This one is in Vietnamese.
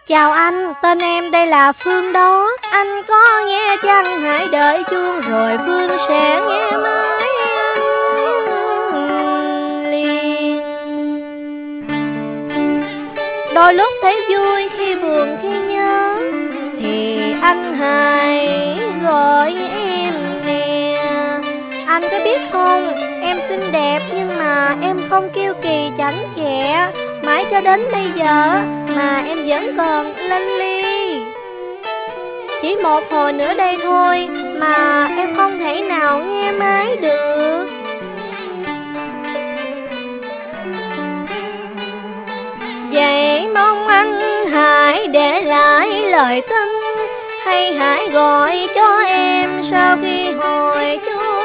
Chào anh, tên em đây là Phương đó. Anh có nghe chăng? Hãy đợi chuông rồi Phương sẽ nghe mãi anh liền. Đôi lúc thấy vui khi buồn khi nhớ, thì anh hãy gọi em nè. Anh có biết không, em xinh đẹp nhưng mà em không kiêu kỳ chảnh chẹ. Mãi cho đến bây giờ mà em vẫn còn lênh ly. Chỉ một hồi nữa đây thôi mà em không thể nào nghe mãi được. Vậy mong anh hãy để lại lời tin, hay hãy gọi cho em sau khi hồi chuông.